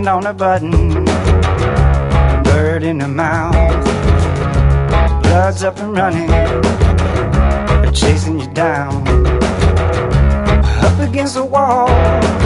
hand on a button, bird in the mouth, blood's up and running, chasing you down, up against the wall.